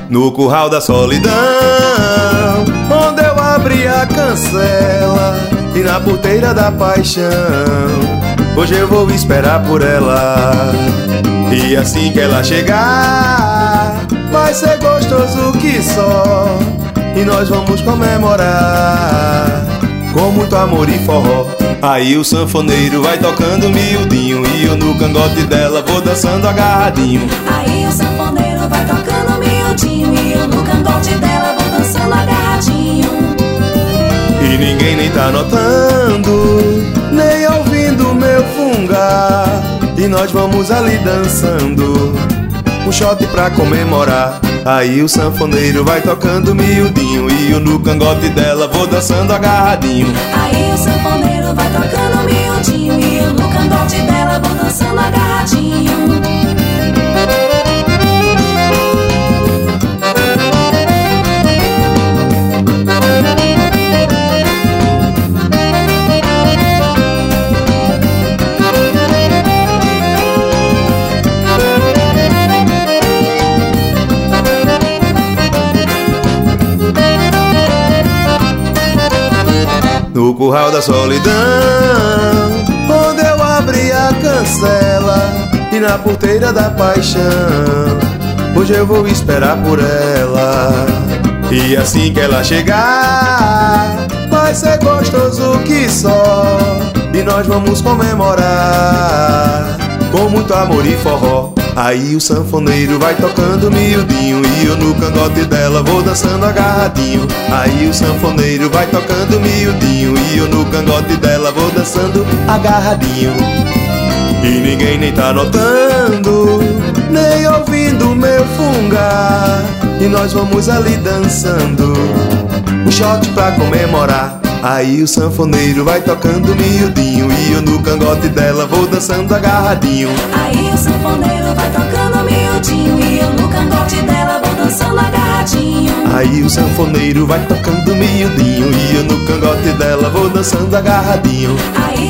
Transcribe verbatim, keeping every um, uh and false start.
No curral da solidão, onde eu abri a cancela, e na porteira da paixão, hoje eu vou esperar por ela. E assim que ela chegar, vai ser gostoso que só, e nós vamos comemorar com muito amor e forró. Aí o sanfoneiro vai tocando miudinho, e eu no cangote dela vou dançando agarradinho. Aí o sanfoneiro vai tocando miudinho, e eu no cangote dela vou dançando agarradinho. E ninguém nem tá notando, nem ouvindo meu fungar, e nós vamos ali dançando um shot pra comemorar. Aí o sanfoneiro vai tocando miudinho, e eu no cangote dela vou dançando agarradinho. Aí o sanfoneiro vai tocando miudinho, e eu no cangote dela vou dançando agarradinho. No curral da solidão, onde eu abri a cancela, e na porteira da paixão, hoje eu vou esperar por ela. E assim que ela chegar, vai ser gostoso que só, e nós vamos comemorar com muito amor e forró. Aí o sanfoneiro vai tocando miudinho, e eu no cangote dela vou dançando agarradinho. Aí o sanfoneiro vai tocando miudinho, e eu no cangote dela vou dançando agarradinho. E ninguém nem tá notando, nem ouvindo meu fungar, e nós vamos ali dançando um shot pra comemorar. Aí o sanfoneiro vai tocando miudinho, e eu no cangote dela vou dançando agarradinho. Aí o sanfoneiro vai tocando miudinho, e eu no cangote dela vou dançando agarradinho. Aí o sanfoneiro vai tocando miudinho, e eu no cangote dela vou dançando agarradinho. Aí